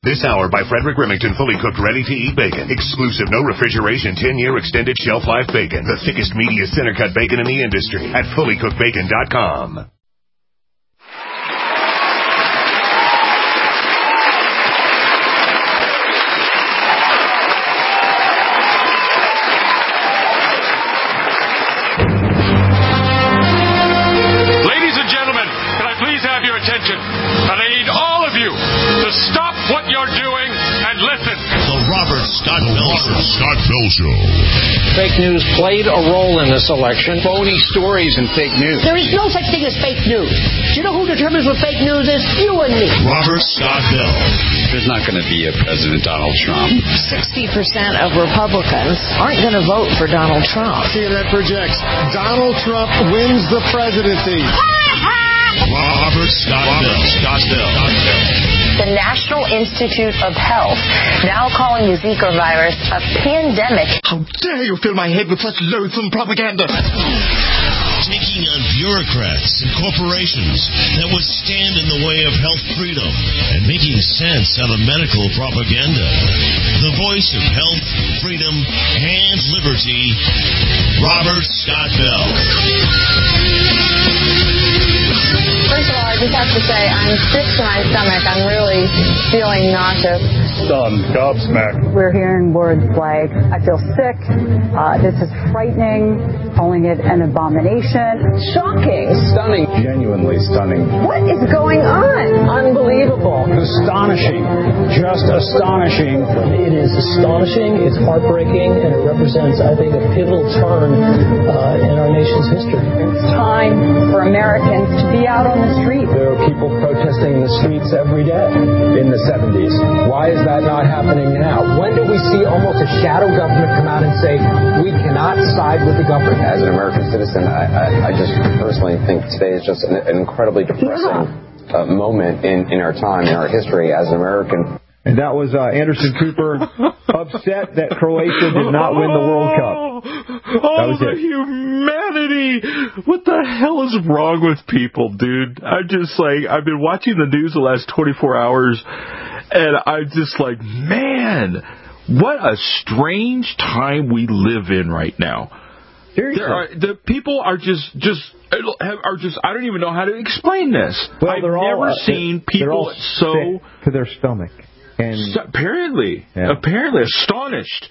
This hour by Frederick Remington, fully cooked, ready-to-eat bacon. Exclusive, no refrigeration, 10-year extended shelf life bacon. The thickest, meatiest center-cut bacon in the industry at fullycookedbacon.com. Ladies and gentlemen, can I please have your attention? And I need all of you to stop what you're doing and listen. The Robert Scott Bell Show. Fake news played a role in this election. Phony stories and fake news. There is no such thing as fake news. Do you know who determines what fake news is? You and me. Robert Scott Bell. There's not going to be a President Donald Trump. 60% of Republicans aren't going to vote for Donald Trump. CNN projects Donald Trump wins the presidency. Robert Scott Bell. The National Institute of Health now calling the Zika virus a pandemic. How dare you fill my head with such loathsome propaganda? Taking on bureaucrats and corporations that would stand in the way of health freedom and making sense out of medical propaganda. The voice of health, freedom, and liberty, Robert Scott Bell. First of all, I just have to say I'm sick to my stomach. I'm really feeling nauseous. Stunned, gobsmacked. We're hearing words like, I feel sick, this is frightening, calling it an abomination. Shocking. Stunning. Genuinely stunning. What is going on? Unbelievable. Astonishing. Just astonishing. It is astonishing, it's heartbreaking, and it represents, I think, a pivotal turn in our nation's history. It's time for Americans to be out on the street. There are people protesting in the streets every day in the 70s. Why is that not happening now? When do we see almost a shadow government come out and say, we cannot side with the government? As an American citizen, I just personally think today is just an incredibly depressing moment in our time, in our history as an American. And that was Anderson Cooper upset that Croatia did not win the World Cup. Oh, the humanity. What the hell is wrong with people, dude? I'm just like, I've been watching the news the last 24 hours, and I'm just like, man, what a strange time we live in right now. The people are just I don't even know how to explain this. Well, I've never seen people so sick to their stomach. And apparently astonished.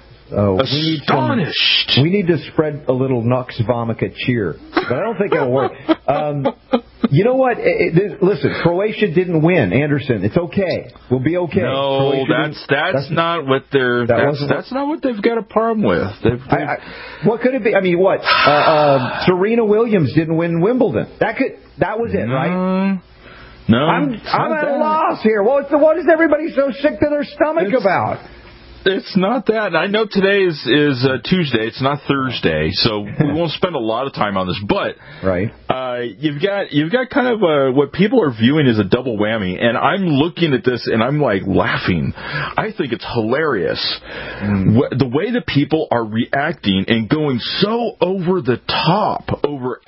Astonished. We need to spread a little Nux Vomica cheer, but I don't think it'll work. You know what? Listen, Croatia didn't win, Anderson. It's okay. We'll be okay. No, that's not what they're. That's not what they've got a problem with. What could it be? I mean, what? Serena Williams didn't win Wimbledon. That was it, right? No, I'm at a loss here. What is everybody so sick to their stomach about? It's not that. I know today is Tuesday. It's not Thursday, so we won't spend a lot of time on this. But right, you've got kind of what people are viewing as a double whammy, and I'm looking at this and I'm like laughing. I think it's hilarious the way that people are reacting and going so over the top over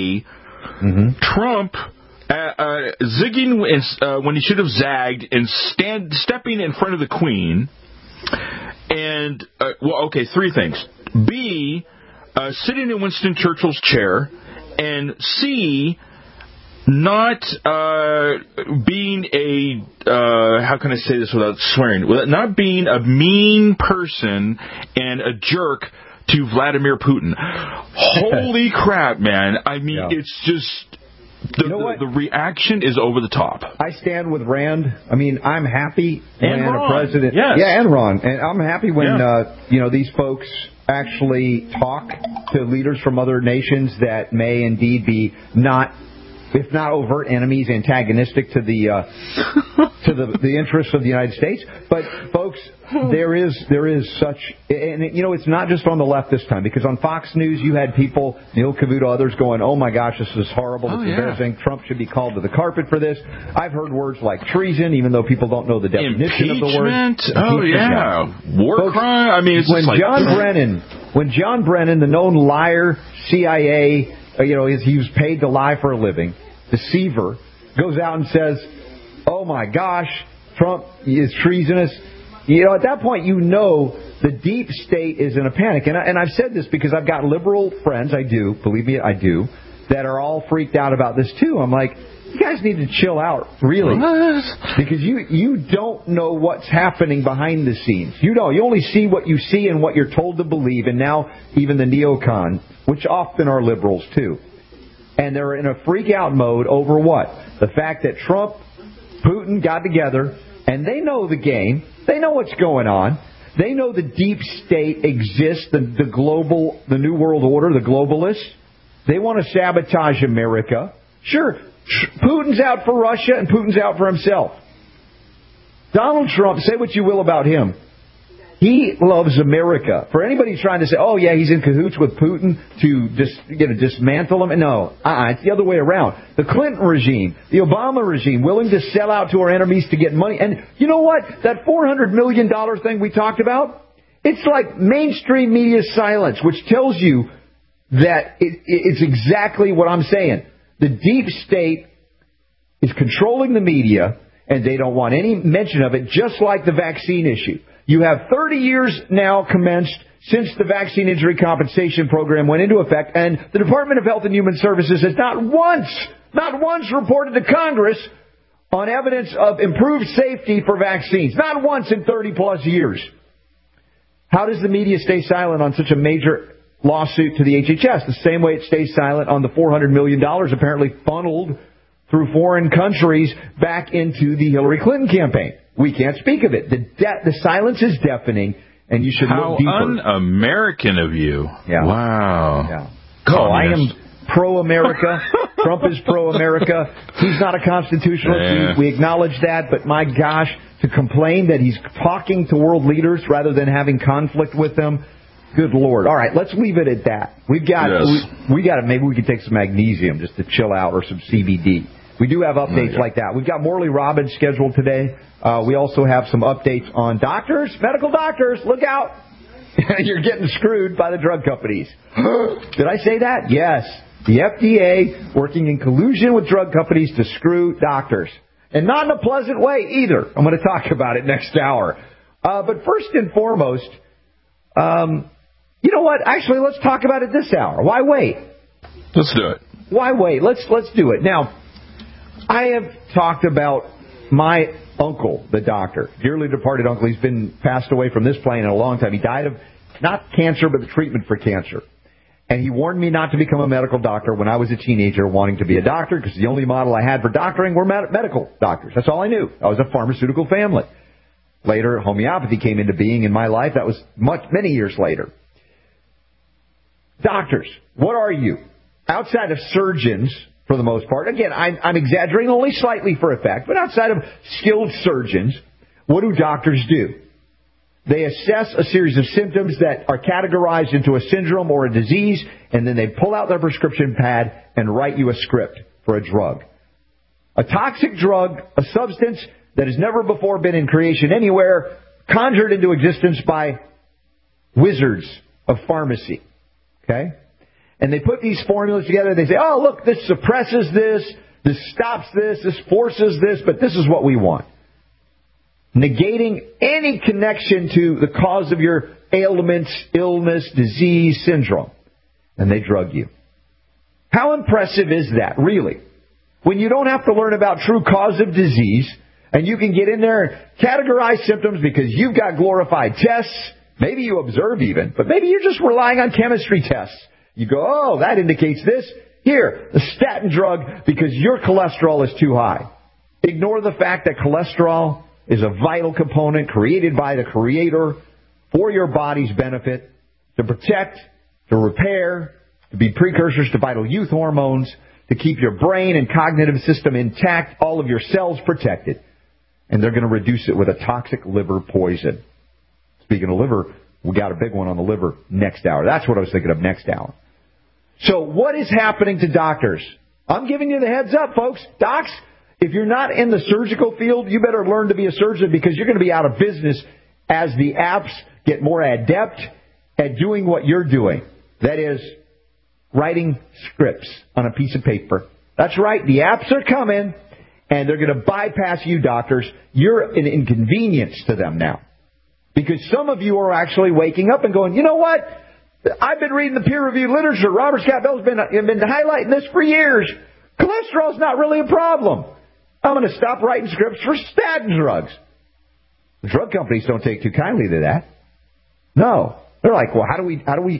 Trump. Zigging when he should have zagged and stepping in front of the Queen. And, three things. B, sitting in Winston Churchill's chair. And C, not being how can I say this without swearing? Not being a mean person and a jerk to Vladimir Putin. Holy crap, man. I mean, it's just... The reaction is over the top. I stand with Rand. I mean, I'm happy when a president... Yes. Yeah, and Ron. And I'm happy when, these folks actually talk to leaders from other nations that may indeed be if not overt enemies, antagonistic to the interests of the United States. But folks, there is such, and it's not just on the left this time, because on Fox News you had people, Neil Cavuto, others going, "Oh my gosh, this is horrible. This is embarrassing. Trump should be called to the carpet for this." I've heard words like treason, even though people don't know the definition of the word. War crime. I mean, it's when John Brennan, the known liar, CIA. He was paid to lie for a living, deceiver, goes out and says, "Oh my gosh, Trump is treasonous. At that point, the deep state is in a panic. And I've said this because I've got liberal friends, I do, believe me, I do, that are all freaked out about this too. I'm like, you guys need to chill out, really. What? Because you don't know what's happening behind the scenes. You don't. You only see what you see and what you're told to believe. And now even the neocons, which often are liberals too. And they're in a freak-out mode over what? The fact that Trump, Putin got together, and they know the game. They know what's going on. They know the deep state exists, the New World Order, the globalists. They want to sabotage America. Sure, Putin's out for Russia and Putin's out for himself. Donald Trump, say what you will about him. He loves America. For anybody trying to say, oh, yeah, he's in cahoots with Putin to dismantle him. No, it's the other way around. The Clinton regime, the Obama regime, willing to sell out to our enemies to get money. And you know what? That $400 million thing we talked about, it's like mainstream media silence, which tells you that it's exactly what I'm saying. The deep state is controlling the media, and they don't want any mention of it, just like the vaccine issue. You have 30 years now commenced since the Vaccine Injury Compensation Program went into effect, and the Department of Health and Human Services has not once reported to Congress on evidence of improved safety for vaccines. Not once in 30-plus years. How does the media stay silent on such a major lawsuit to the HHS? The same way it stays silent on the $400 million apparently funneled through foreign countries back into the Hillary Clinton campaign. We can't speak of it. The silence is deafening, and you should look deeper. How un-American of you. Yeah. Wow. Yeah. Oh, I am pro-America. Trump is pro-America. He's not a constitutionalist. Yeah. We acknowledge that, but my gosh, to complain that he's talking to world leaders rather than having conflict with them, good Lord. All right, let's leave it at that. We've got, maybe we could take some magnesium just to chill out, or some CBD. We do have updates like that. We've got Morley Robbins scheduled today. We also have some updates on doctors, medical doctors. Look out. You're getting screwed by the drug companies. Did I say that? Yes. The FDA working in collusion with drug companies to screw doctors. And not in a pleasant way either. I'm going to talk about it next hour. But first and foremost, you know what? Actually, let's talk about it this hour. Why wait? Let's do it. Why wait? Let's do it. Now, I have talked about my uncle, the doctor, dearly departed uncle. He's been passed away from this plane in a long time. He died of not cancer, but the treatment for cancer. And he warned me not to become a medical doctor when I was a teenager wanting to be a doctor, because the only model I had for doctoring were medical doctors. That's all I knew. I was a pharmaceutical family. Later, homeopathy came into being in my life. That was many years later. Doctors, what are you? Outside of surgeons, for the most part. Again, I'm exaggerating only slightly for effect, but outside of skilled surgeons, what do doctors do? They assess a series of symptoms that are categorized into a syndrome or a disease, and then they pull out their prescription pad and write you a script for a drug. A toxic drug, a substance that has never before been in creation anywhere, conjured into existence by wizards of pharmacy. Okay? And they put these formulas together. They say, oh, look, this suppresses this stops this forces this, but this is what we want. Negating any connection to the cause of your ailments, illness, disease, syndrome. And they drug you. How impressive is that, really? When you don't have to learn about true cause of disease, and you can get in there and categorize symptoms because you've got glorified tests. Maybe you observe even, but maybe you're just relying on chemistry tests. You go, oh, that indicates this. Here, a statin drug because your cholesterol is too high. Ignore the fact that cholesterol is a vital component created by the Creator for your body's benefit, to protect, to repair, to be precursors to vital youth hormones, to keep your brain and cognitive system intact, all of your cells protected. And they're going to reduce it with a toxic liver poison. Speaking of liver, we got a big one on the liver next hour. That's what I was thinking of next hour. So what is happening to doctors? I'm giving you the heads up, folks. Docs, if you're not in the surgical field, you better learn to be a surgeon, because you're going to be out of business as the apps get more adept at doing what you're doing. That is, writing scripts on a piece of paper. That's right. The apps are coming, and they're going to bypass you doctors. You're an inconvenience to them now. Because some of you are actually waking up and going, you know what? I've been reading the peer-reviewed literature. Robert Scott Bell's been highlighting this for years. Cholesterol's not really a problem. I'm going to stop writing scripts for statin drugs. The drug companies don't take too kindly to that. No. They're like, well, how do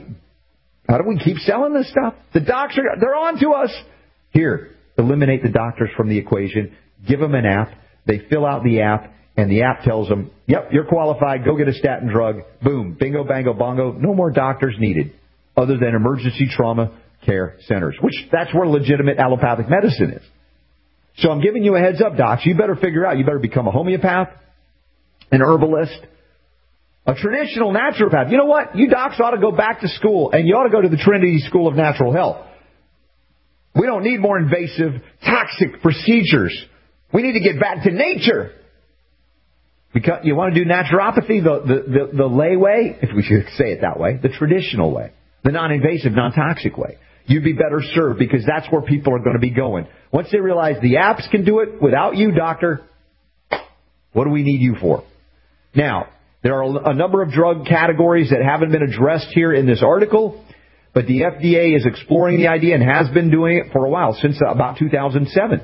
we keep selling this stuff? The docs they're on to us. Here, eliminate the doctors from the equation. Give them an app. They fill out the app, and the app tells them, yep, you're qualified. Go get a statin drug. Boom. Bingo, bango, bongo. No more doctors needed other than emergency trauma care centers, which that's where legitimate allopathic medicine is. So I'm giving you a heads up, docs. You better figure out. You better become a homeopath, an herbalist, a traditional naturopath. You know what? You docs ought to go back to school, and you ought to go to the Trinity School of Natural Health. We don't need more invasive, toxic procedures. We need to get back to nature. Because you want to do naturopathy the lay way, if we should say it that way, the traditional way, the non-invasive, non-toxic way. You'd be better served because that's where people are going to be going. Once they realize the apps can do it without you, doctor, what do we need you for? Now, there are a number of drug categories that haven't been addressed here in this article, but the FDA is exploring the idea and has been doing it for a while, since about 2007.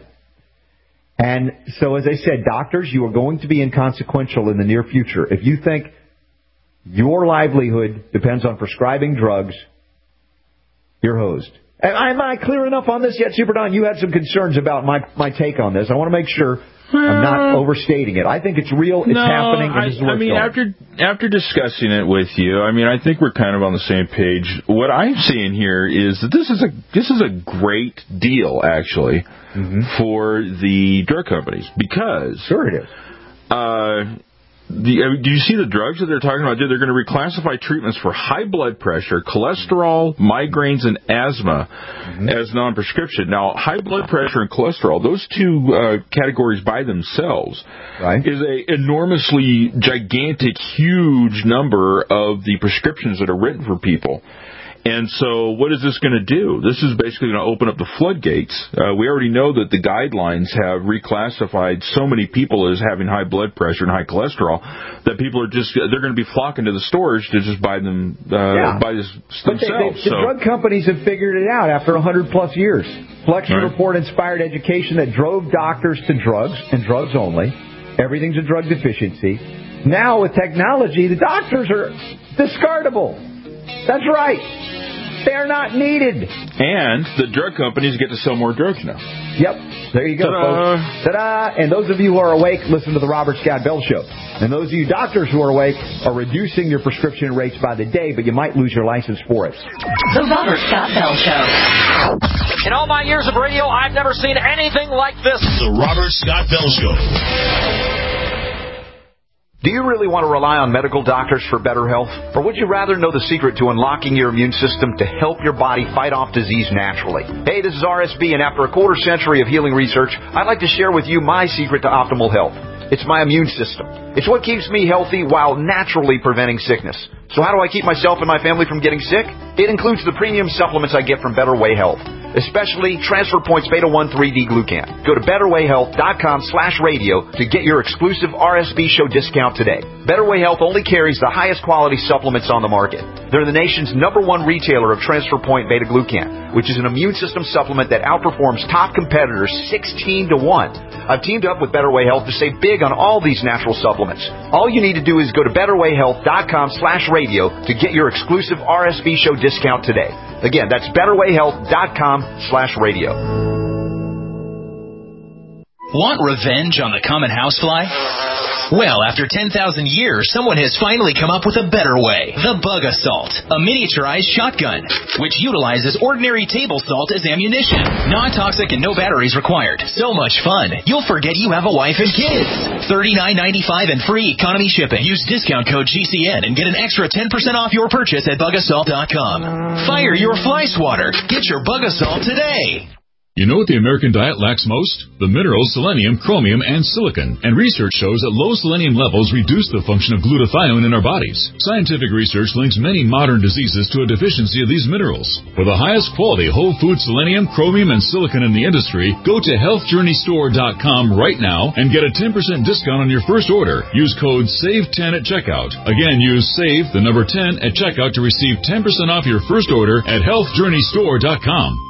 And so, as I said, doctors, you are going to be inconsequential in the near future. If you think your livelihood depends on prescribing drugs, you're hosed. Am I clear enough on this yet, Super Don? You had some concerns about my take on this. I want to make sure I'm not overstating it. I think it's real, it's happening, and this is where it's going. After discussing it with you, I think we're kind of on the same page. What I'm seeing here is that this is a great deal, actually, for the drug companies, because sure it is. Do you see the drugs that they're talking about? They're going to reclassify treatments for high blood pressure, cholesterol, migraines, and asthma as non-prescription. Now, high blood pressure and cholesterol, those two categories by themselves is a enormously gigantic, huge number of the prescriptions that are written for people. And so what is this going to do? This is basically going to open up the floodgates. We already know that the guidelines have reclassified so many people as having high blood pressure and high cholesterol that people are they're going to be flocking to the stores to just buy them, buy this themselves. The drug companies have figured it out after 100 plus years. Flexion Report inspired education that drove doctors to drugs and drugs only. Everything's a drug deficiency. Now with technology, the doctors are discardable. That's right. They're not needed. And the drug companies get to sell more drugs now. Yep. There you go, folks. Ta-da! And those of you who are awake, listen to the Robert Scott Bell Show. And those of you doctors who are awake are reducing your prescription rates by the day, but you might lose your license for it. The Robert Scott Bell Show. In all my years of radio, I've never seen anything like this. The Robert Scott Bell Show. Do you really want to rely on medical doctors for better health? Or would you rather know the secret to unlocking your immune system to help your body fight off disease naturally? Hey, this is RSB, and after a quarter century of healing research, I'd like to share with you my secret to optimal health. It's my immune system. It's what keeps me healthy while naturally preventing sickness. So how do I keep myself and my family from getting sick? It includes the premium supplements I get from Better Way Health, especially Transfer Points Beta 1 3D Glucan. Go to BetterWayHealth.com/radio to get your exclusive RSB show discount today. Better Way Health only carries the highest quality supplements on the market. They're the nation's #1 retailer of Transfer Point Beta Glucan, which is an immune system supplement that outperforms top competitors 16 to 1. I've teamed up with Better Way Health to save big on all these natural supplements. All you need to do is go to BetterWayHealth.com/radio to get your exclusive RSB show discount today. Again, that's BetterWayHealth.com/radio. Want revenge on the common housefly? Well, after 10,000 years, someone has finally come up with a better way. The Bug Assault, a miniaturized shotgun, which utilizes ordinary table salt as ammunition. Non-toxic and no batteries required. So much fun, you'll forget you have a wife and kids. $39.95 and free economy shipping. Use discount code GCN and get an extra 10% off your purchase at BugAssault.com. Fire your fly swatter. Get your Bug Assault today. You know what the American diet lacks most? The minerals selenium, chromium, and silicon. And research shows that low selenium levels reduce the function of glutathione in our bodies. Scientific research links many modern diseases to a deficiency of these minerals. For the highest quality whole food selenium, chromium, and silicon in the industry, go to healthjourneystore.com right now and get a 10% discount on your first order. Use code SAVE10 at checkout. Again, use SAVE, the number 10, at checkout to receive 10% off your first order at healthjourneystore.com.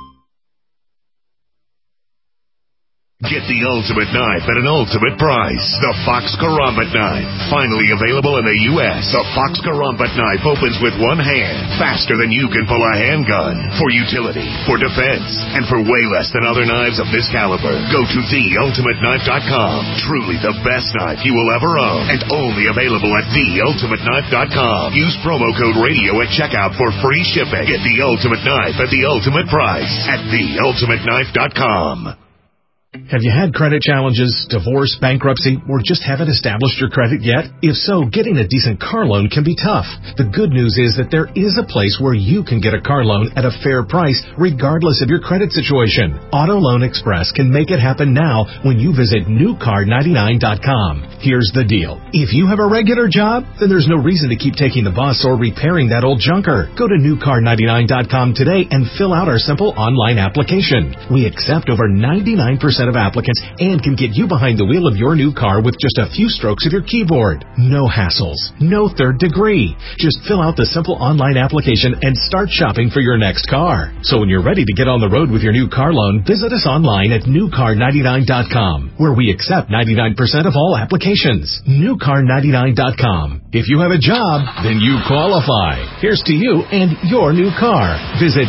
Get the ultimate knife at an ultimate price. The Fox Karambit knife. Finally available in the U.S., the Fox Karambit knife opens with one hand, faster than you can pull a handgun. For utility, for defense, and for way less than other knives of this caliber. Go to theultimateknife.com. Truly the best knife you will ever own, and only available at theultimateknife.com. Use promo code radio at checkout for free shipping. Get the ultimate knife at the ultimate price at theultimateknife.com. Have you had credit challenges, divorce, bankruptcy, or just haven't established your credit yet? If so, getting a decent car loan can be tough. The good news is that there is a place where you can get a car loan at a fair price, regardless of your credit situation. Auto Loan Express can make it happen now when you visit newcar99.com. Here's the deal. If you have a regular job, then there's no reason to keep taking the bus or repairing that old junker. Go to newcar99.com today and fill out our simple online application. We accept over 99% of applicants and can get you behind the wheel of your new car with just a few strokes of your keyboard. No hassles, no third degree. Just fill out the simple online application and start shopping for your next car. So when you're ready to get on the road with your new car loan, visit us online at newcar99.com, where we accept 99% of all applications. Newcar99.com. If you have a job, then you qualify. Here's to you and your new car. Visit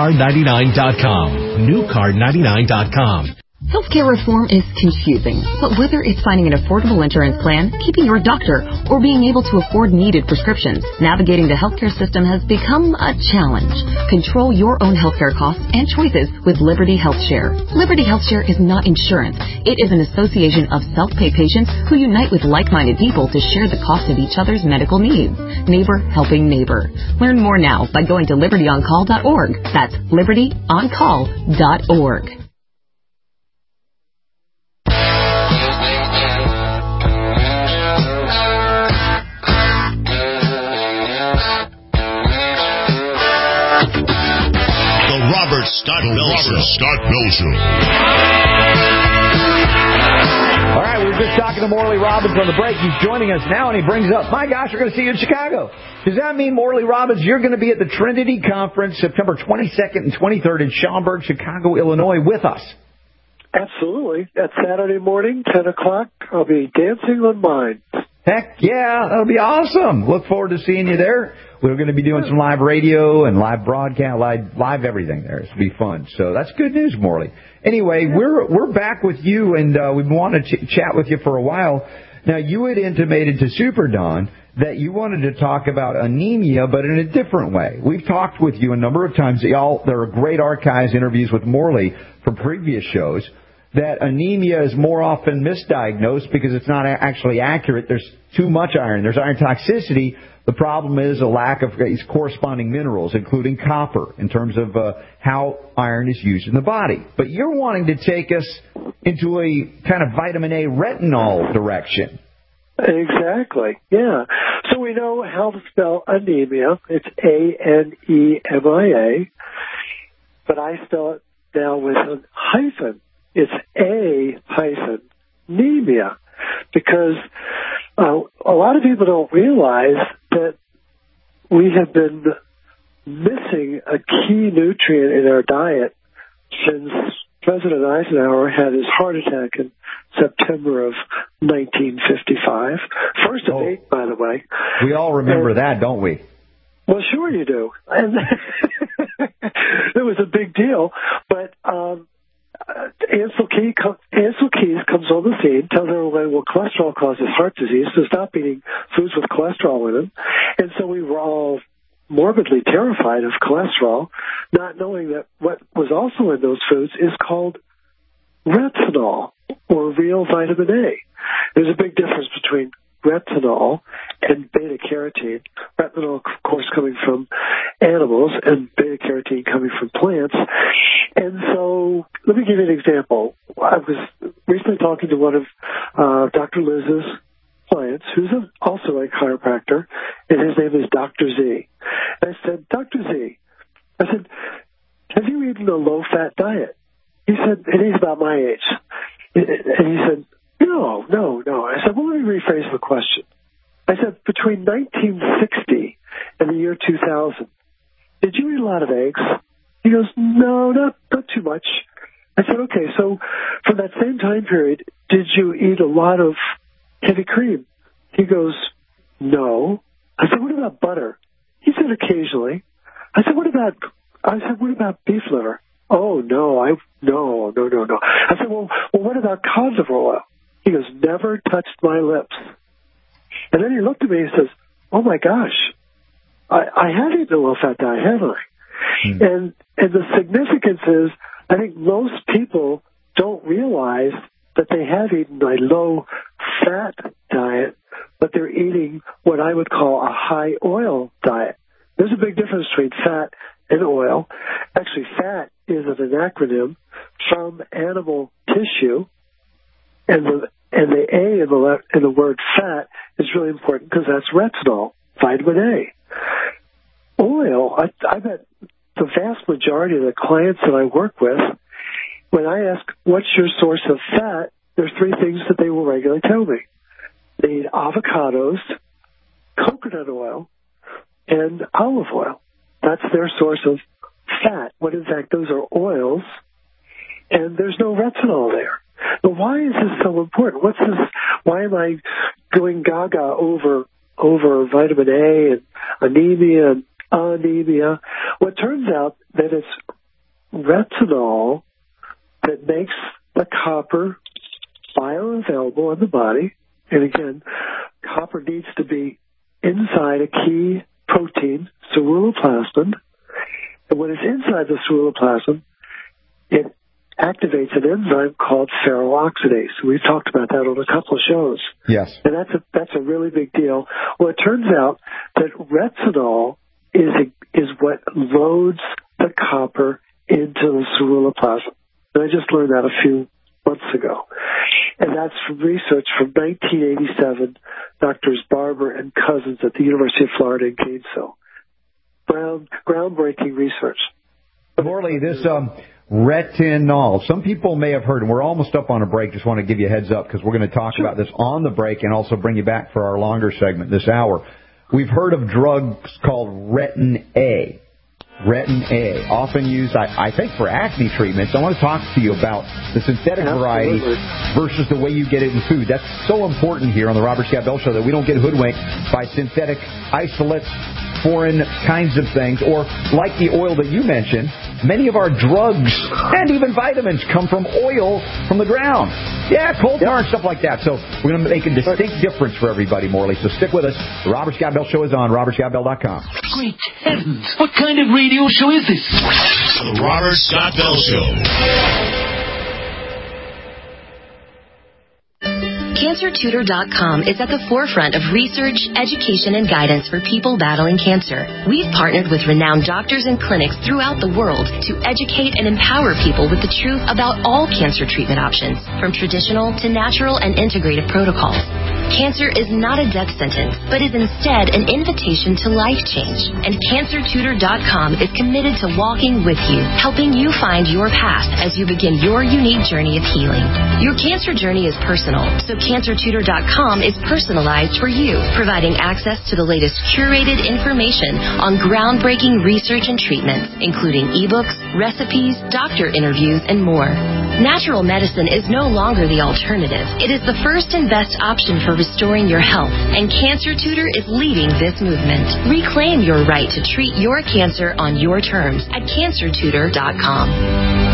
newcar99.com. Newcar99.com. Healthcare reform is confusing, but whether it's finding an affordable insurance plan, keeping your doctor, or being able to afford needed prescriptions, navigating the healthcare system has become a challenge. Control your own healthcare costs and choices with Liberty HealthShare. Liberty HealthShare is not insurance. It is an association of self-pay patients who unite with like-minded people to share the cost of each other's medical needs. Neighbor helping neighbor. Learn more now by going to libertyoncall.org. That's libertyoncall.org. Scott Bell Show. All right, we were just talking to Morley Robbins on the break. He's joining us now, and he brings up, my gosh, we're going to see you in Chicago. Does that mean, Morley Robbins, you're going to be at the Trinity Conference September 22nd and 23rd in Schaumburg, Chicago, Illinois, with us? Absolutely. That's Saturday morning, 10 o'clock. I'll be dancing on mine. Heck yeah, that'll be awesome. Look forward to seeing you there. We're going to be doing some live radio and live broadcast, live everything there. It's going to be fun. So that's good news, Morley. Anyway, we're back with you, and we've wanted to chat with you for a while. Now, you had intimated to Super Don that you wanted to talk about anemia, but in a different way. We've talked with you a number of times. There are great archives interviews with Morley from previous shows. That anemia is more often misdiagnosed because it's not actually accurate. There's too much iron. There's iron toxicity. The problem is a lack of these corresponding minerals, including copper, in terms of how iron is used in the body. But you're wanting to take us into a kind of vitamin A retinol direction. Exactly, yeah. So we know how to spell anemia. It's A-N-E-M-I-A. But I spell it now with a hyphen. It's A-anemia, because a lot of people don't realize that we have been missing a key nutrient in our diet since President Eisenhower had his heart attack in September of 1955. First of 8, by the way. We all remember that, don't we? Well, sure you do. And it was a big deal, but Ansel Keys comes on the scene, tells everyone, well, cholesterol causes heart disease, so stop eating foods with cholesterol in them. And so we were all morbidly terrified of cholesterol, not knowing that what was also in those foods is called retinol, or real vitamin A. There's a big difference between retinol and beta-carotene. Retinol, of course, coming from animals, and beta-carotene coming from plants. And so let me give you an example. I was recently talking to one of Dr. Liz's clients, who's also a chiropractor, and his name is Dr. Z. And I said, Dr. Z, I said, have you eaten a low-fat diet? He said, and he's about my age. And he said, no. I said, well, let me rephrase the question. I said, between 1960 and the year 2000, did you eat a lot of eggs? He goes, no, not too much. I said, okay, so for that same time period, did you eat a lot of heavy cream? He goes, no. I said, what about butter? He said, occasionally. I said, what about beef liver? Oh, no. No. I said, well, what about cod liver oil? He goes, never touched my lips. And then he looked at me and says, oh, my gosh, I have eaten a low-fat diet, haven't I? And the significance is, I think most people don't realize that they have eaten a low-fat diet, but they're eating what I would call a high-oil diet. There's a big difference between fat and oil. Actually, fat is an acronym from animal tissue, and the A in the word fat is really important because that's retinol, vitamin A. Oil, I bet the vast majority of the clients that I work with, when I ask, what's your source of fat, there's three things that they will regularly tell me. They eat avocados, coconut oil, and olive oil. That's their source of fat, when in fact those are oils, and there's no retinol there. But why is this so important? What's this? Why am I going gaga over vitamin A and anemia and anemia? Well, it turns out that it's retinol that makes the copper bioavailable in the body. And again, copper needs to be inside a key protein, ceruloplasmin. And when it's inside the ceruloplasmin, it activates an enzyme called ferroxidase. We've talked about that on a couple of shows. Yes. And that's a really big deal. Well, it turns out that retinol is what loads the copper into the ceruloplasmin. And I just learned that a few months ago. And that's from research from 1987, Drs. Barber and Cousins at the University of Florida in Gainesville. Groundbreaking research. Morley, this retinol, some people may have heard, and we're almost up on a break, just want to give you a heads up because we're going to talk about this on the break and also bring you back for our longer segment this hour. We've heard of drugs called Retin-A. Retin-A, often used, I think, for acne treatments. I want to talk to you about the synthetic variety versus the way you get it in food. That's so important here on the Robert Scott Bell Show that we don't get hoodwinked by synthetic isolates, foreign kinds of things, or like the oil that you mentioned, many of our drugs and even vitamins come from oil from the ground. Yeah, coal tar and stuff like that. So we're going to make a distinct difference for everybody, Morley. So stick with us. The Robert Scott Bell Show is on robertscottbell.com. Great heavens! What kind of radio show is this? The Robert Scott Bell Show. CancerTutor.com is at the forefront of research, education, and guidance for people battling cancer. We've partnered with renowned doctors and clinics throughout the world to educate and empower people with the truth about all cancer treatment options, from traditional to natural and integrative protocols. Cancer is not a death sentence, but is instead an invitation to life change. And CancerTutor.com is committed to walking with you, helping you find your path as you begin your unique journey of healing. Your cancer journey is personal, so CancerTutor.com is personalized for you, providing access to the latest curated information on groundbreaking research and treatments, including ebooks, recipes, doctor interviews, and more. Natural medicine is no longer the alternative. It is the first and best option for restoring your health, and Cancer Tutor is leading this movement. Reclaim your right to treat your cancer on your terms at CancerTutor.com.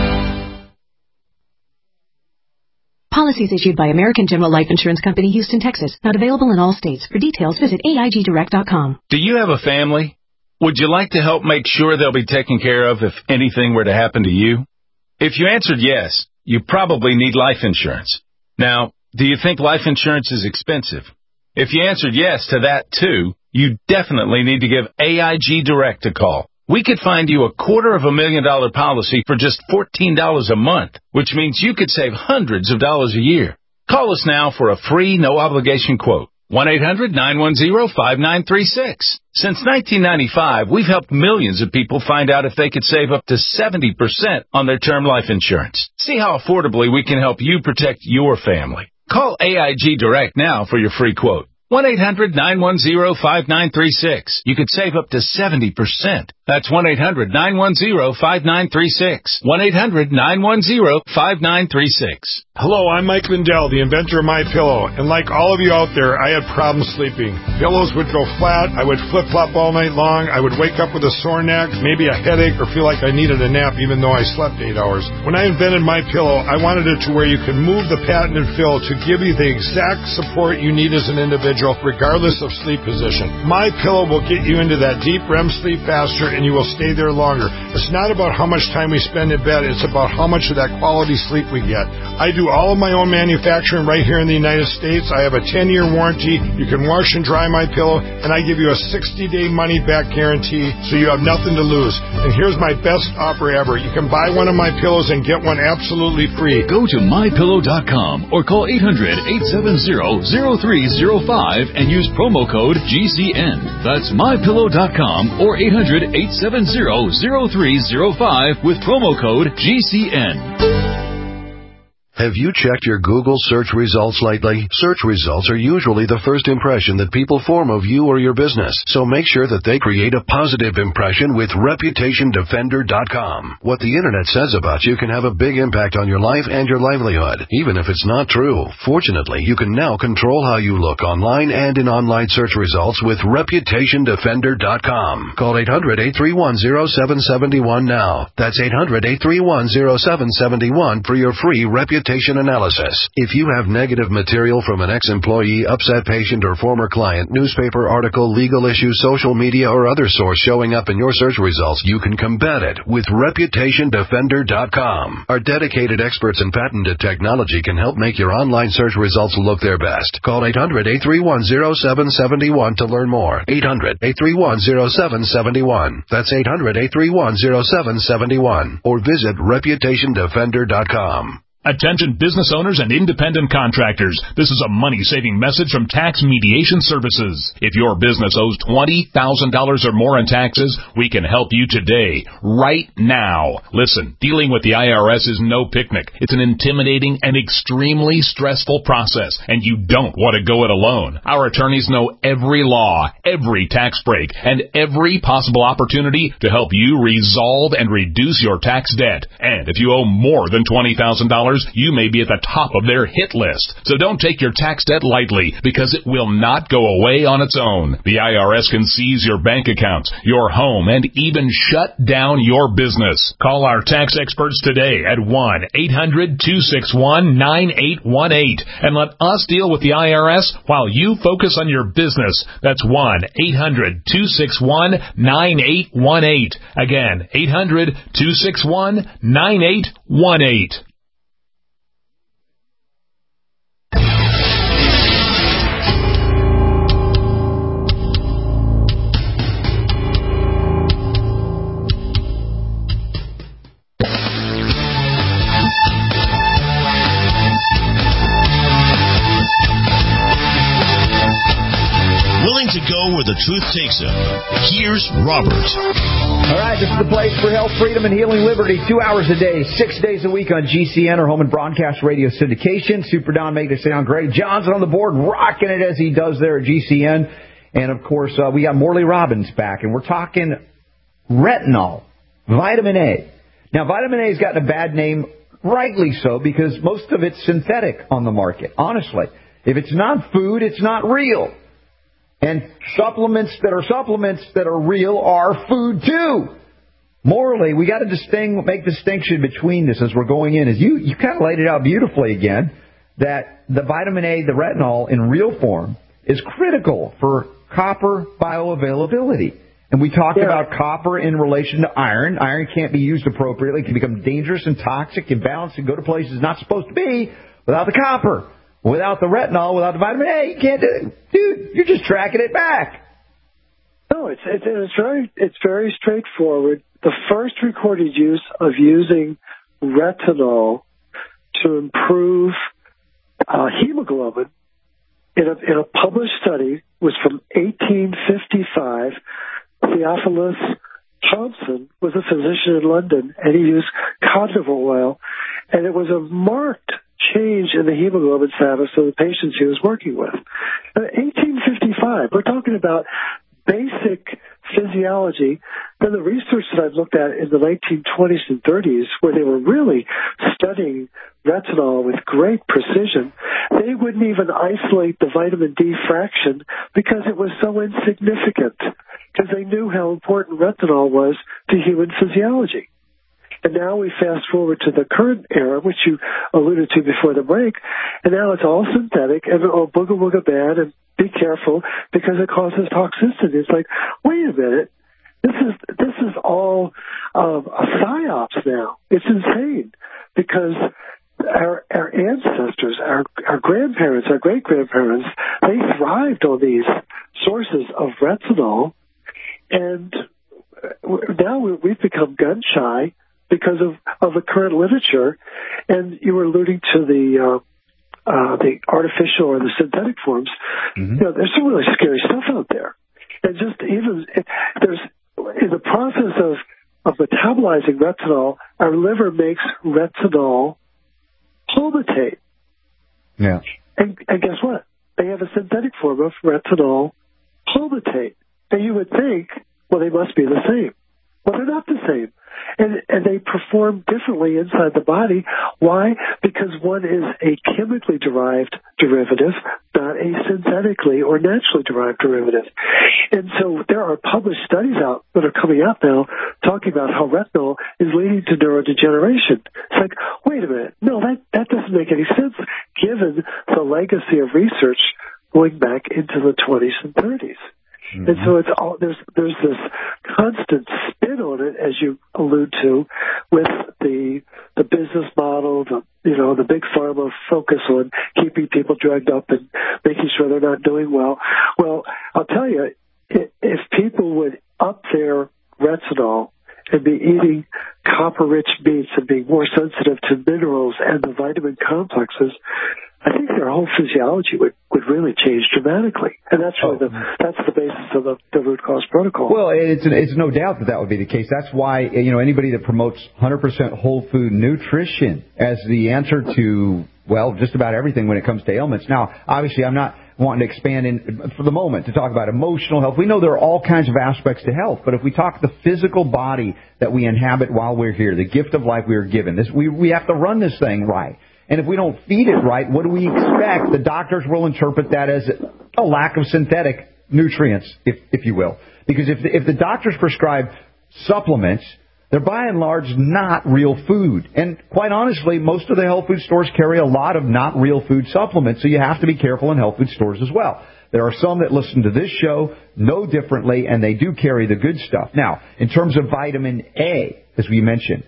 Policies issued by American General Life Insurance Company, Houston, Texas. Not available in all states. For details, visit AIGDirect.com. Do you have a family? Would you like to help make sure they'll be taken care of if anything were to happen to you? If you answered yes, you probably need life insurance. Now, do you think life insurance is expensive? If you answered yes to that too, you definitely need to give AIG Direct a call. We could find you $250,000 policy for just $14 a month, which means you could save hundreds of dollars a year. Call us now for a free, no-obligation quote. 1-800-910-5936. Since 1995, we've helped millions of people find out if they could save up to 70% on their term life insurance. See how affordably we can help you protect your family. Call AIG Direct now for your free quote. 1-800-910-5936. You could save up to 70%. That's 1-800-910-5936. 1-800-910-5936. Hello, I'm Mike Lindell, the inventor of MyPillow, and like all of you out there, I had problems sleeping. Pillows would go flat, I would flip-flop all night long, I would wake up with a sore neck, maybe a headache, or feel like I needed a nap even though I slept 8 hours. When I invented MyPillow, I wanted it to where you could move the patented fill to give you the exact support you need as an individual, regardless of sleep position. MyPillow will get you into that deep REM sleep faster, and you will stay there longer. It's not about how much time we spend in bed, it's about how much of that quality sleep we get. I do all of my own manufacturing right here in the United States. I have a 10-year warranty. You can wash and dry my pillow, and I give you a 60-day money-back guarantee, so you have nothing to lose. And here's my best offer ever. You can buy one of my pillows and get one absolutely free. Go to MyPillow.com or call 800-870-0305 and use promo code GCN. That's MyPillow.com or 800-870-0305 with promo code GCN. Have you checked your Google search results lately? Search results are usually the first impression that people form of you or your business, so make sure that they create a positive impression with ReputationDefender.com. What the internet says about you can have a big impact on your life and your livelihood, even if it's not true. Fortunately, you can now control how you look online and in online search results with ReputationDefender.com. Call 800-831-0771 now. That's 800-831-0771 for your free reputation analysis. If you have negative material from an ex-employee, upset patient, or former client, newspaper article, legal issue, social media, or other source showing up in your search results, you can combat it with ReputationDefender.com. Our dedicated experts in patented technology can help make your online search results look their best. Call 800-831-0771 to learn more. 800-831-0771. That's 800-831-0771. Or visit ReputationDefender.com. Attention business owners and independent contractors. This is a money-saving message from Tax Mediation Services. If your business owes $20,000 or more in taxes, we can help you today, right now. Listen, dealing with the IRS is no picnic. It's an intimidating and extremely stressful process, and you don't want to go it alone. Our attorneys know every law, every tax break, and every possible opportunity to help you resolve and reduce your tax debt. And if you owe more than $20,000, you may be at the top of their hit list. So don't take your tax debt lightly, because it will not go away on its own. The IRS can seize your bank accounts, your home, and even shut down your business. Call our tax experts today at 1-800-261-9818 and let us deal with the IRS while you focus on your business. That's 1-800-261-9818. Again, 800-261-9818. To go where the truth takes him. Here's Robert. All right, this is the place for health, freedom, and healing liberty. 2 hours a day, 6 days a week on GCN, or home and broadcast radio syndication. Super Don made it sound great. John's on the board, rocking it as he does there at GCN. And, of course, we got Morley Robbins back, and we're talking retinol, vitamin A. Now, vitamin A has gotten a bad name, rightly so, because most of it's synthetic on the market, honestly. If it's not food, it's not real. And supplements that are real are food too. Morally, we got to make distinction between this as we're going in. As you kind of laid it out beautifully again, that the vitamin A, the retinol in real form, is critical for copper bioavailability. And we talked about copper in relation to iron. Iron can't be used appropriately. It can become dangerous and toxic, imbalanced, and go to places it's not supposed to be without the copper. Without the retinol, without the vitamin A, you can't do it. Dude, you're just tracking it back. No, No, it's very straightforward. The first recorded use of using retinol to improve hemoglobin in a published study was from 1855. Theophilus Thompson was a physician in London, and he used cod liver oil, and it was a marked change in the hemoglobin status of the patients he was working with. 1855, we're talking about basic physiology. Then the research that I've looked at in the 1920s and 30s, where they were really studying retinol with great precision, they wouldn't even isolate the vitamin D fraction because it was so insignificant, because they knew how important retinol was to human physiology. And now we fast forward to the current era, which you alluded to before the break, and now it's all synthetic and booga wooga bad, and be careful because it causes toxicity. It's like, wait a minute, this is all a psyops now. It's insane because our ancestors, our grandparents, our great grandparents, they thrived on these sources of retinol, and now we've become gun shy because of the current literature. And you were alluding to the artificial or the synthetic forms. Mm-hmm. You know, there's some really scary stuff out there. And just even there's in the process of metabolizing retinol, our liver makes retinol palmitate. Yeah. And guess what? They have a synthetic form of retinol palmitate. And you would think, well, they must be the same. Well, they're not the same. And they perform differently inside the body. Why? Because one is a chemically derived derivative, not a synthetically or naturally derived derivative. And so there are published studies out that are coming out now talking about how retinol is leading to neurodegeneration. It's like, wait a minute. No, that doesn't make any sense given the legacy of research going back into the 20s and 30s. Mm-hmm. And so it's all there's this constant spin on it, as you allude to, with the business model, the big pharma focus on keeping people drugged up and making sure they're not doing well. Well, I'll tell you, if people would up their retinol and be eating copper-rich meats and being more sensitive to minerals and the vitamin complexes, I think their whole physiology would really change dramatically. And that's really that's the basis of the root cause protocol. Well, it's no doubt that would be the case. That's why, anybody that promotes 100% whole food nutrition as the answer to, well, just about everything when it comes to ailments. Now, obviously, I'm not wanting to expand in for the moment to talk about emotional health. We know there are all kinds of aspects to health, but if we talk the physical body that we inhabit while we're here, the gift of life we are given, we have to run this thing right. And if we don't feed it right, what do we expect? The doctors will interpret that as a lack of synthetic nutrients, if you will. Because if the doctors prescribe supplements, they're by and large not real food. And quite honestly, most of the health food stores carry a lot of not real food supplements, so you have to be careful in health food stores as well. There are some that listen to this show, know differently, and they do carry the good stuff. Now, in terms of vitamin A, as we mentioned,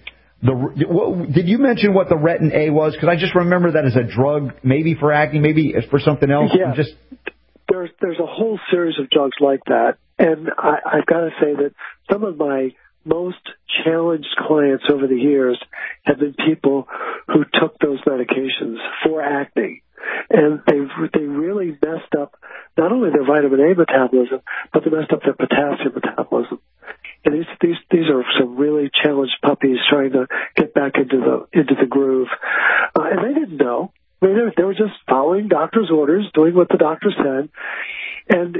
did you mention what the Retin A was? Because I just remember that as a drug, maybe for acne, maybe for something else. Yeah. There's a whole series of drugs like that. And I've got to say that some of my most challenged clients over the years have been people who took those medications for acne. And they really messed up not only their vitamin A metabolism, but they messed up their potassium metabolism. And these are some really challenged puppies trying to get back into the groove. And they didn't know. I mean, they were just following doctor's orders, doing what the doctor said. And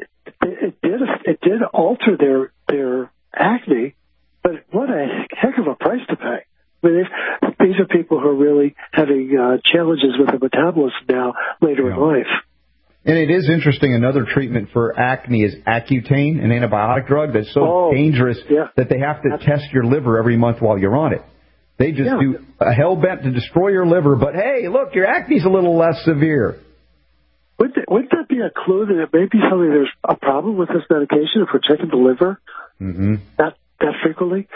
it did alter their acne, but what a heck of a price to pay. I mean, these are people who are really having challenges with their metabolism now later in life. And it is interesting, another treatment for acne is Accutane, an antibiotic drug that's so dangerous that they have to test your liver every month while you're on it. They just do a hell-bent to destroy your liver, but hey, look, your acne's a little less severe. Wouldn't that be a clue that it may be something there's a problem with this medication if we're checking the liver that frequently?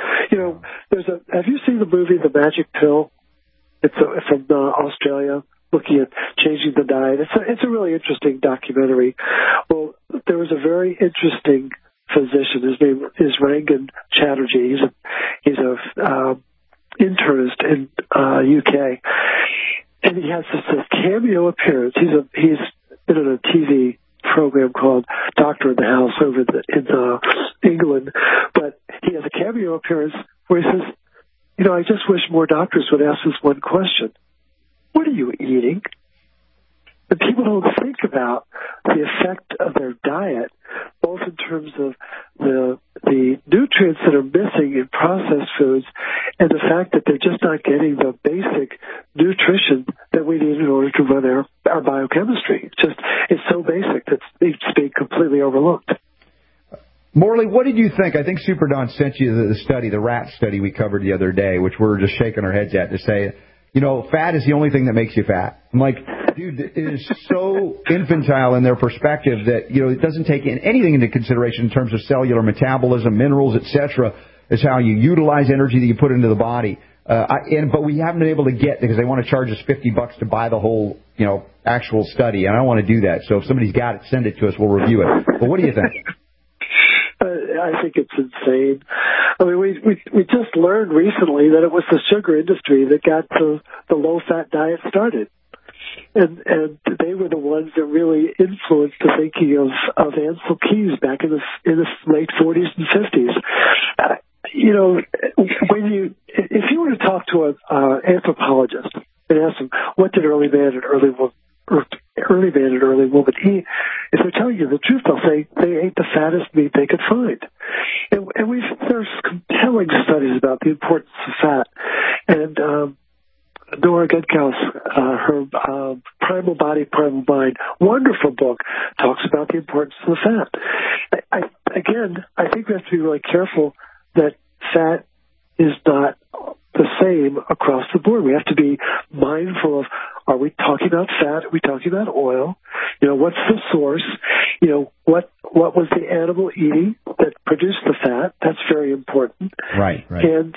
Have you seen the movie The Magic Pill? It's from Australia, looking at changing the diet. It's a really interesting documentary. Well, there was a very interesting physician. His name is Rangan Chatterjee. He's a internist in UK, and he has this cameo appearance. He's been in a TV program called Doctor in the House over in England, but he has a cameo appearance where he says, I just wish more doctors would ask this one question: what are you eating? And people don't think about the effect of their diet, both in terms of the nutrients that are missing in processed foods and the fact that they're just not getting the basic nutrition that we need in order to run our biochemistry. It's so basic that it's being completely overlooked. Morley, what did you think? I think Super Don sent you the study, the rat study we covered the other day, which we're just shaking our heads at to say, fat is the only thing that makes you fat. I'm like, dude, it is so infantile in their perspective that, it doesn't take anything into consideration in terms of cellular metabolism, minerals, etc. Is how you utilize energy that you put into the body. But we haven't been able to get, because they want to charge us $50 to buy the whole, actual study, and I don't want to do that. So if somebody's got it, send it to us. We'll review it. But what do you think? I think it's insane. I mean, we just learned recently that it was the sugar industry that got the low-fat diet started. And they were the ones that really influenced the thinking of Ancel Keys back in the late 40s and 50s. If you were to talk to an anthropologist and ask them, what did early man and early woman eat? If they're telling you the truth, they'll say they ate the fattest meat they could find. And there's compelling studies about the importance of fat. And Nora Gedkaus, her Primal Body, Primal Mind, wonderful book, talks about the importance of the fat. I think we have to be really careful that fat is not the same across the board. We have to be mindful of, are we talking about fat? Are we talking about oil? What's the source? What was the animal eating that produced the fat? That's very important. Right. And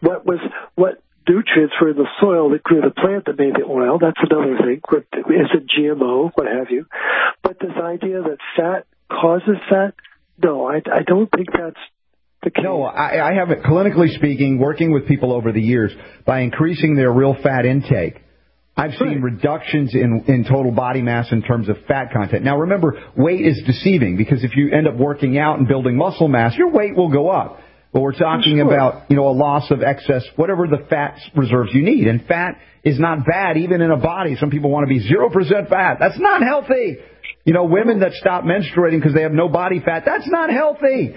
what nutrients were in the soil that grew the plant that made the oil? That's another thing. Is it GMO? What have you? But this idea that fat causes fat, no, I don't think that's the case. No, I haven't. Clinically speaking, working with people over the years, by increasing their real fat intake, I've seen reductions in total body mass in terms of fat content. Now, remember, weight is deceiving, because if you end up working out and building muscle mass, your weight will go up. But we're talking about, a loss of excess, whatever the fat reserves you need. And fat is not bad, even in a body. Some people want to be 0% fat. That's not healthy. Women that stop menstruating because they have no body fat, that's not healthy.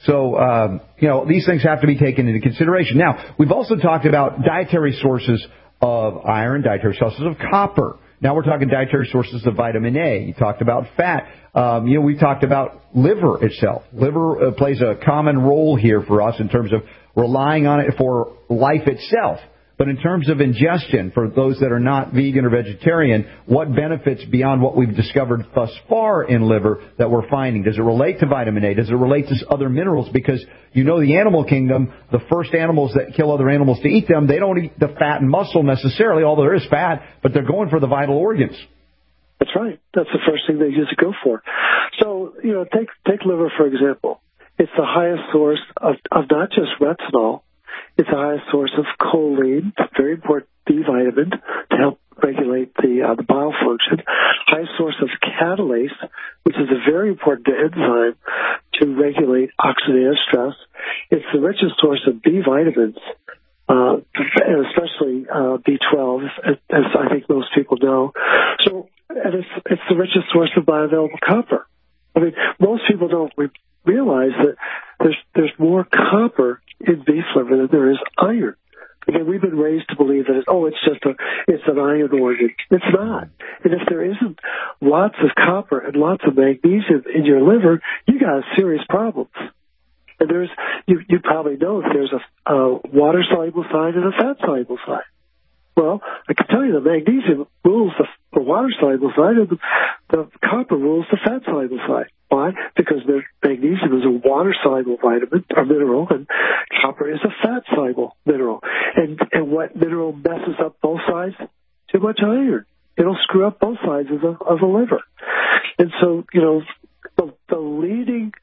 So, these things have to be taken into consideration. Now, we've also talked about dietary sources of iron, dietary sources of copper. Now we're talking dietary sources of vitamin A. You talked about fat. We talked about liver itself. Liver plays a common role here for us in terms of relying on it for life itself. But in terms of ingestion, for those that are not vegan or vegetarian, what benefits beyond what we've discovered thus far in liver that we're finding? Does it relate to vitamin A? Does it relate to other minerals? Because the animal kingdom, the first animals that kill other animals to eat them, they don't eat the fat and muscle necessarily, although there is fat, but they're going for the vital organs. That's right. That's the first thing they usually go for. So, take liver, for example. It's the highest source of not just retinol. It's the highest source of choline, very important B vitamin to help regulate the bile function. Highest source of catalase, which is a very important enzyme to regulate oxidative stress. It's the richest source of B vitamins, and especially B12, as I think most people know. So, and it's the richest source of bioavailable copper. I mean, most people don't realize that there's more copper in beef liver than there is iron. Again, we've been raised to believe that it's an iron organ. It's not. And if there isn't lots of copper and lots of magnesium in your liver, you got serious problems. And you probably know that there's a water soluble side and a fat soluble side. Well, I can tell you the magnesium rules the water soluble side, and the copper rules the fat soluble side. Why? Because magnesium is a water-soluble vitamin or mineral, and copper is a fat-soluble mineral. And what mineral messes up both sides? Too much iron. It'll screw up both sides of the liver. And so, the leading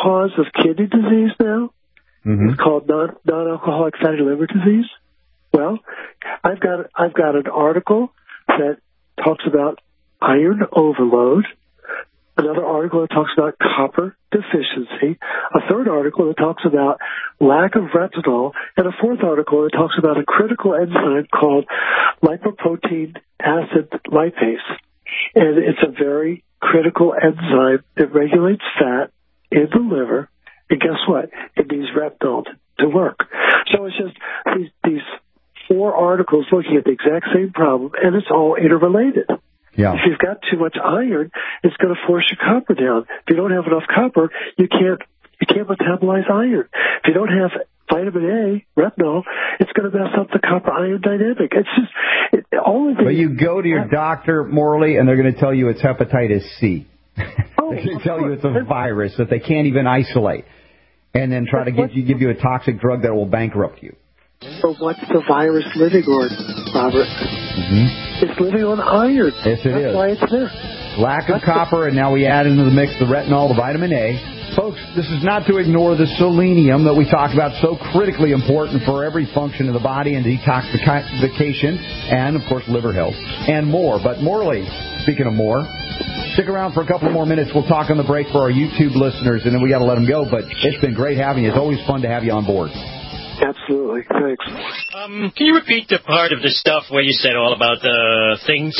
cause of kidney disease now? Mm-hmm. It's called non-alcoholic fatty liver disease. Well, I've got an article that talks about iron overload, another article that talks about copper deficiency, a third article that talks about lack of retinol, and a fourth article that talks about a critical enzyme called lipoprotein acid lipase. And it's a very critical enzyme that regulates fat in the liver, and guess what? It needs retinol to work. So it's just these 4 articles looking at the exact same problem, and it's all interrelated. Yeah. If you've got too much iron, it's going to force your copper down. If you don't have enough copper, you can't metabolize iron. If you don't have vitamin A, retinol, it's going to mess up the copper-iron dynamic. It's just all of these. But you go to your doctor, Morley, and they're going to tell you it's hepatitis C. Oh, they're going to tell you it's a virus that they can't even isolate, and then try to give you a toxic drug that will bankrupt you. So what's the virus living on, Robert? Mm-hmm. It's living on iron. Yes, it is. That's why it's there. Lack of copper, and now we add into the mix the retinol, the vitamin A. Folks, this is not to ignore the selenium that we talked about, so critically important for every function of the body and detoxification, and, of course, liver health, and more. But Morley, speaking of more, stick around for a couple more minutes. We'll talk on the break for our YouTube listeners, and then we got to let them go. But it's been great having you. It's always fun to have you on board. Absolutely. Thanks. Can you repeat the part of the stuff where you said all about the things?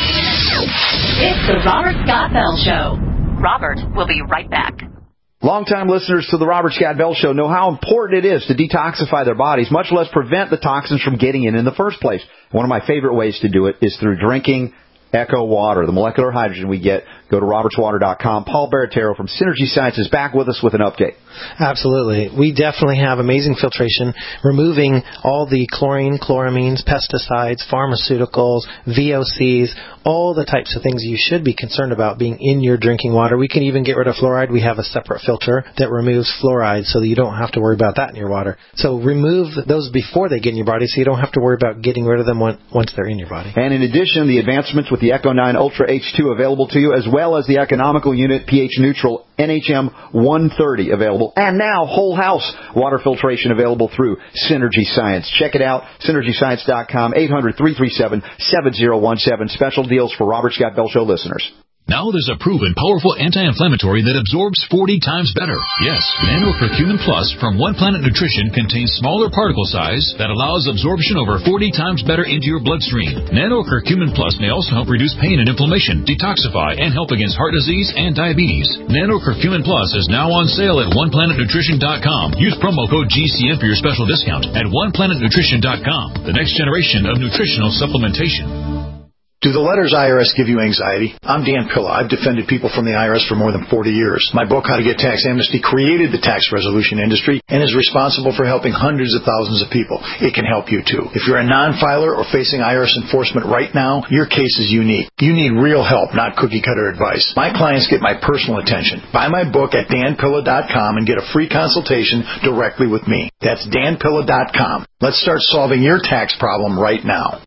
It's the Robert Scott Bell Show. Robert will be right back. Longtime listeners to the Robert Scott Bell Show know how important it is to detoxify their bodies, much less prevent the toxins from getting in the first place. One of my favorite ways to do it is through drinking Echo Water, the molecular hydrogen we get. Go to robertswater.com. Paul Baratero from Synergy Science is back with us with an update. Absolutely. We definitely have amazing filtration, removing all the chlorine, chloramines, pesticides, pharmaceuticals, VOCs, all the types of things you should be concerned about being in your drinking water. We can even get rid of fluoride. We have a separate filter that removes fluoride so that you don't have to worry about that in your water. So remove those before they get in your body so you don't have to worry about getting rid of them once they're in your body. And in addition, the advancements with the Echo 9 Ultra H2 available to you, as well as the economical unit pH neutral NHM 130 available. And now whole house water filtration available through Synergy Science. Check it out, synergyscience.com, 800-337-7017. Special deals for Robert Scott Bell Show listeners. Now there's a proven powerful anti-inflammatory that absorbs 40 times better. Yes, Nano-Curcumin Plus from One Planet Nutrition contains smaller particle size that allows absorption over 40 times better into your bloodstream. Nano-Curcumin Plus may also help reduce pain and inflammation, detoxify, and help against heart disease and diabetes. Nano-Curcumin Plus is now on sale at OnePlanetNutrition.com. Use promo code GCN for your special discount at OnePlanetNutrition.com. The next generation of nutritional supplementation. Do the letters IRS give you anxiety? I'm Dan Pilla. I've defended people from the IRS for more than 40 years. My book, How to Get Tax Amnesty, created the tax resolution industry and is responsible for helping hundreds of thousands of people. It can help you, too. If you're a non-filer or facing IRS enforcement right now, your case is unique. You need real help, not cookie-cutter advice. My clients get my personal attention. Buy my book at danpilla.com and get a free consultation directly with me. That's danpilla.com. Let's start solving your tax problem right now.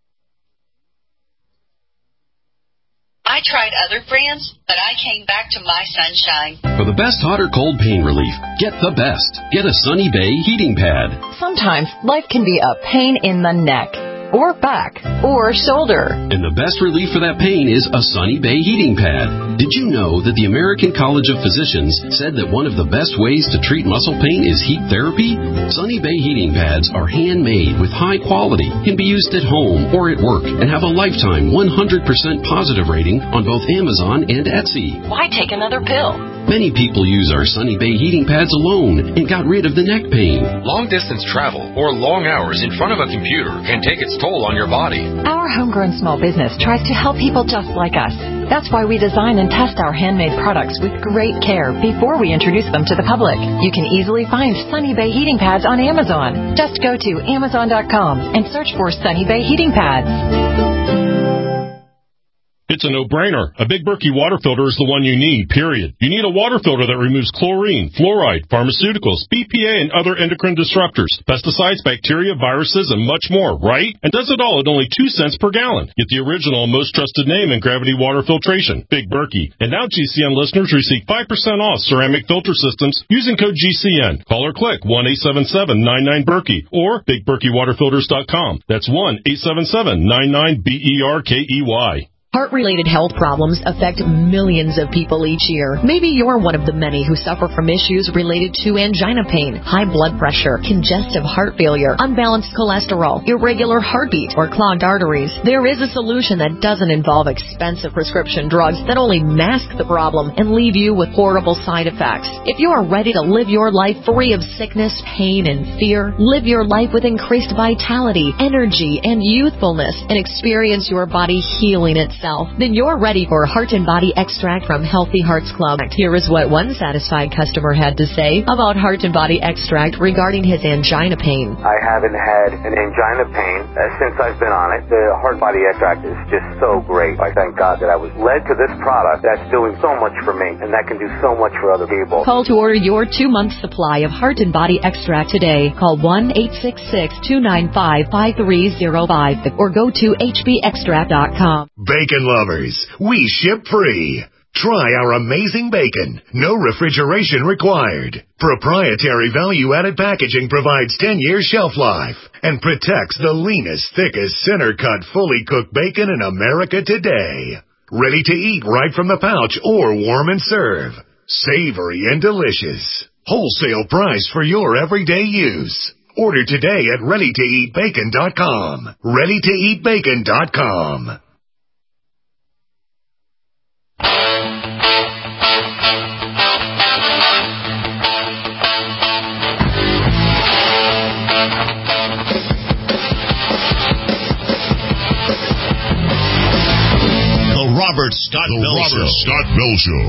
I tried other brands, but I came back to My Sunshine. For the best hot or cold pain relief, get the best. Get a Sunny Bay heating pad. Sometimes life can be a pain in the neck, or back, or shoulder. And the best relief for that pain is a Sunny Bay heating pad. Did you know that the American College of Physicians said that one of the best ways to treat muscle pain is heat therapy? Sunny Bay heating pads are handmade with high quality, can be used at home or at work, and have a lifetime 100% positive rating on both Amazon and Etsy. Why take another pill? Many people use our Sunny Bay heating pads alone and got rid of the neck pain. Long-distance travel or long hours in front of a computer can take its toll on your body. Our homegrown small business tries to help people just like us. That's why we design and test our handmade products with great care before we introduce them to the public. You can easily find Sunny Bay heating pads on Amazon. Just go to Amazon.com and search for Sunny Bay heating pads. It's a no-brainer. A Big Berkey water filter is the one you need, period. You need a water filter that removes chlorine, fluoride, pharmaceuticals, BPA, and other endocrine disruptors, pesticides, bacteria, viruses, and much more, right? And does it all at only 2 cents per gallon. Get the original and most trusted name in gravity water filtration, Big Berkey. And now GCN listeners receive 5% off ceramic filter systems using code GCN. Call or click 1-877-99-BERKEY or BigBerkeyWaterFilters.com. That's 1-877-99-BERKEY. Heart-related health problems affect millions of people each year. Maybe you're one of the many who suffer from issues related to angina pain, high blood pressure, congestive heart failure, unbalanced cholesterol, irregular heartbeat, or clogged arteries. There is a solution that doesn't involve expensive prescription drugs that only mask the problem and leave you with horrible side effects. If you are ready to live your life free of sickness, pain, and fear, live your life with increased vitality, energy, and youthfulness, and experience your body healing itself, then you're ready for Heart and Body Extract from Healthy Hearts Club. Here is what one satisfied customer had to say about Heart and Body Extract regarding his angina pain. I haven't had an angina pain since I've been on it. The Heart Body Extract is just so great. I thank God that I was led to this product that's doing so much for me, and that can do so much for other people. Call to order your 2-month supply of Heart and Body Extract today. Call 1-866-295-5305 or go to hbextract.com. Bacon lovers, we ship free. Try our amazing bacon. No refrigeration required. Proprietary value-added packaging provides 10 years shelf life and protects the leanest, thickest, center-cut, fully cooked bacon in America today. Ready to eat right from the pouch or warm and serve. Savory and delicious. Wholesale price for your everyday use. Order today at ReadyToEatBacon.com. ReadyToEatBacon.com. Robert Scott Bell Show.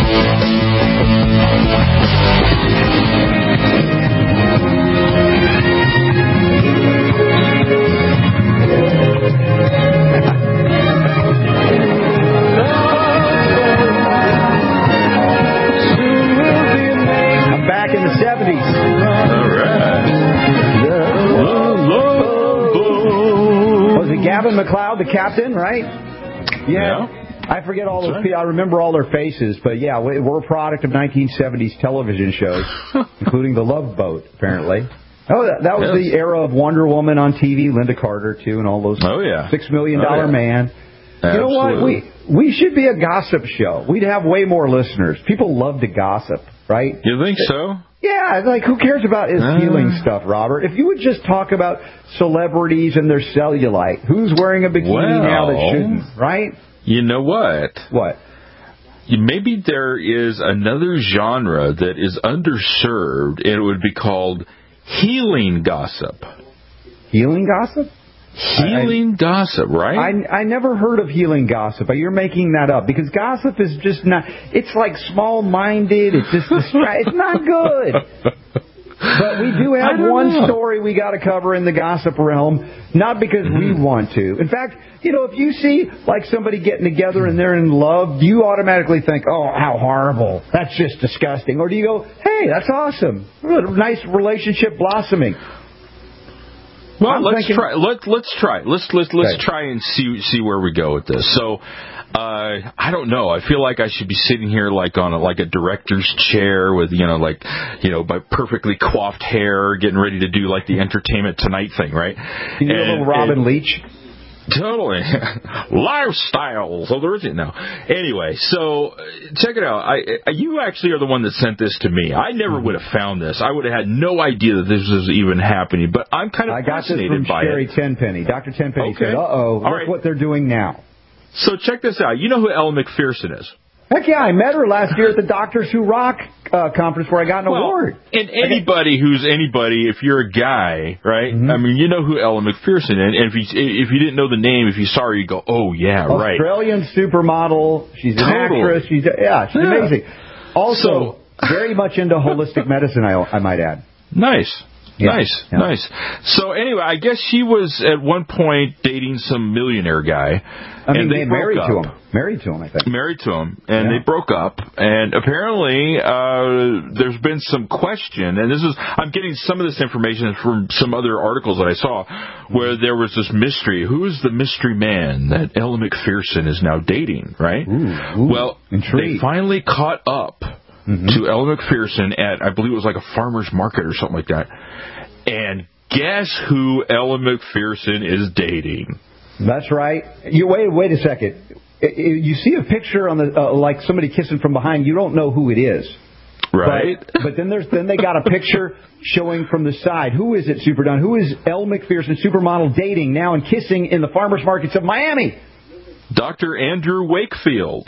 I'm back in the 70s. All right. Was it Gavin McLeod, the captain, right? Yeah. I forget all those people. I remember all their faces, but yeah, we're a product of 1970s television shows, including The Love Boat, apparently. Oh, that was the era of Wonder Woman on TV, Linda Carter, too, and all those. Oh, yeah. $6 Million Man. Absolutely. You know what? We should be a gossip show. We'd have way more listeners. People love to gossip, right? You think so? Yeah, like, who cares about his healing stuff, Robert? If you would just talk about celebrities and their cellulite, who's wearing a bikini now that shouldn't, right? You know what? What? Maybe there is another genre that is underserved, and it would be called healing gossip. Healing gossip? Healing gossip, right? I never heard of healing gossip, but you're making that up, because gossip is just not, it's like small-minded, it's just, it's not good. But we do have one story we got to cover in the gossip realm, not because we want to. In fact, if you see like somebody getting together and they're in love, do you automatically think, oh, how horrible, that's just disgusting? Or do you go, hey, that's awesome, nice relationship blossoming? Well, let's try. Let's try. Let's try and see where we go with this. So, I don't know. I feel like I should be sitting here like on a director's chair with my perfectly coiffed hair, getting ready to do like the Entertainment Tonight thing, right? You know, a little Robin Leach. Totally. Lifestyle. So there isn't now. Anyway, so check it out. You actually are the one that sent this to me. I never would have found this. I would have had no idea that this was even happening, but I'm kind of fascinated by it. I got this from Sherry Tenpenny. Dr. Tenpenny said, look what they're doing now. So check this out. You know who Ellen McPherson is? Heck yeah, I met her last year at the Doctors Who Rock conference where I got an award. And anybody, if you're a guy, right? Mm-hmm. I mean, you know who Ellen McPherson is. And if you didn't know the name, if you saw her, you go, oh, yeah, right. Australian supermodel. She's an actress. She's amazing. Also, very much into holistic medicine, I might add. Nice. Nice. So anyway, I guess she was at one point dating some millionaire guy. I mean, and they married to him. Married to him, I think. Married to him, and they broke up. And apparently, there's been some question, and I'm getting some of this information from some other articles that I saw, where there was this mystery. Who is the mystery man that Ella McPherson is now dating, right? Well, they finally caught up to Ella McPherson at, I believe it was like a farmer's market or something like that. And guess who Ella McPherson is dating? That's right. You wait a second. You see a picture on the like somebody kissing from behind. You don't know who it is, right? But then they got a picture showing from the side. Who is it, Super Don? Who is Elle McPherson, supermodel, dating now and kissing in the farmers markets of Miami? Dr. Andrew Wakefield.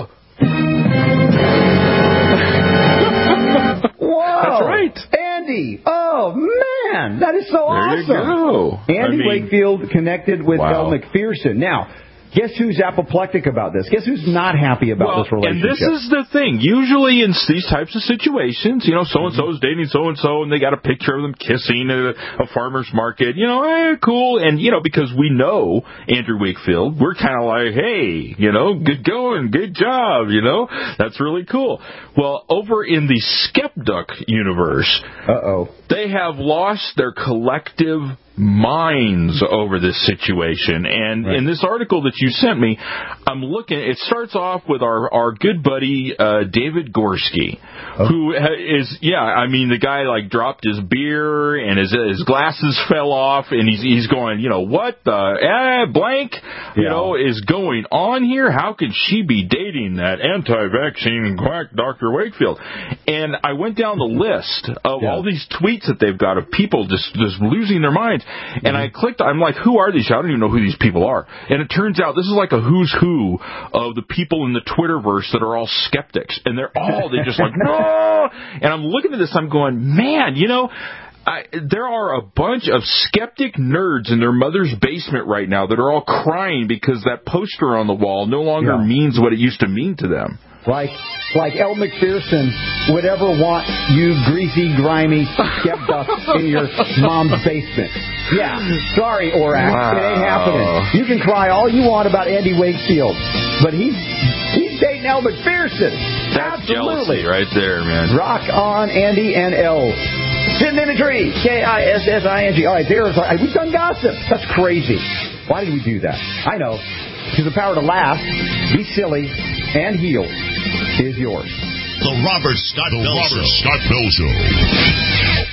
Whoa! That's right, Andy. Oh man, that is so awesome. There you go. Andy Wakefield connected with Elle McPherson. Now, guess who's apoplectic about this? Guess who's not happy about this relationship? And this is the thing. Usually in these types of situations, so-and-so is dating so-and-so, and they got a picture of them kissing at a farmer's market. Cool. And, because we know Andrew Wakefield, we're kind of like, hey, good going, good job, That's really cool. Well, over in the Skepduck universe, they have lost their collective minds over this situation. And in this article that you sent me, I'm looking, it starts off with our good buddy David Gorski, who is, the guy like dropped his beer and his glasses fell off, and he's going, what the blank, is going on here? How could she be dating that anti-vaccine quack Dr. Wakefield? And I went down the list of all these tweets that they've got of people just losing their minds. And I clicked, I'm like, who are these? I don't even know who these people are. And it turns out this is like a who's who of the people in the Twitterverse that are all skeptics. And they're just like, no! And I'm looking at this, I'm going, man, there are a bunch of skeptic nerds in their mother's basement right now that are all crying because that poster on the wall no longer means what it used to mean to them. Like Elle McPherson would ever want you greasy, grimy skepduck in your mom's basement. Yeah, sorry, Orac, it ain't happening. You can cry all you want about Andy Wakefield, but he's dating Elle McPherson. That's jealousy right there, man. Rock on, Andy and Elle. Sitting in a tree, Kissing. All right, we've done gossip. That's crazy. Why did we do that? I know. Because the power to laugh, be silly, and heal is yours. The Robert Scott Bell Show.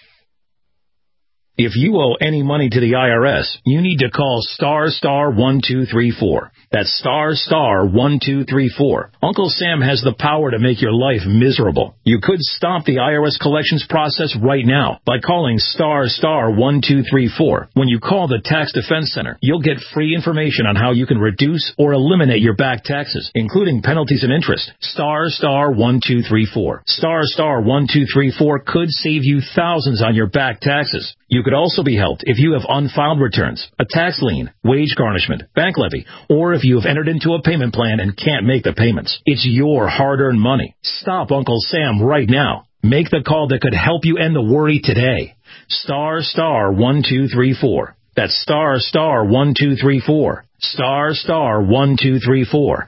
If you owe any money to the IRS, you need to call *1234. That's *1234. Uncle Sam has the power to make your life miserable. You could stop the IRS collections process right now by calling *1234. When you call the Tax Defense Center, you'll get free information on how you can reduce or eliminate your back taxes, including penalties and interest. *1234. *1234 could save you thousands on your back taxes. You could also be helped if you have unfiled returns, a tax lien, wage garnishment, bank levy, or if you have entered into a payment plan and can't make the payments. It's your hard-earned money. Stop Uncle Sam right now. Make the call that could help you end the worry today. *1234. That's *1234. *1234.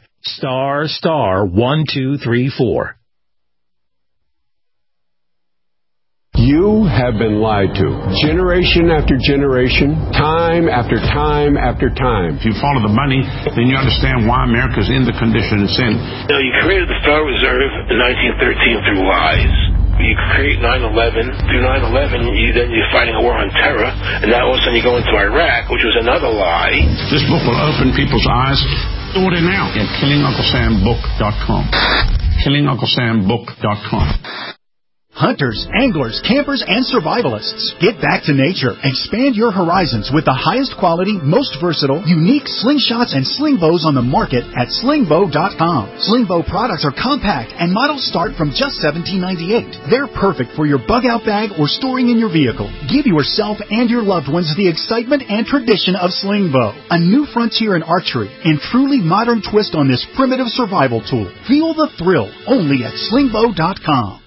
*1234. You have been lied to. Generation after generation, time after time after time. If you follow the money, then you understand why America's in the condition it's in. No, you created the Federal Reserve in 1913 through lies. You create 9/11. Through 9/11, you're fighting a war on terror, and now all of a sudden you go into Iraq, which was another lie. This book will open people's eyes. Order now at KillingUncleSamBook.com. KillingUncleSamBook.com. Hunters, anglers, campers, and survivalists, get back to nature. Expand your horizons with the highest quality, most versatile, unique slingshots and sling bows on the market at slingbow.com. Sling bow products are compact and models start from just $17.98. They're perfect for your bug-out bag or storing in your vehicle. Give yourself and your loved ones the excitement and tradition of sling bow. A new frontier in archery and truly modern twist on this primitive survival tool. Feel the thrill only at slingbow.com.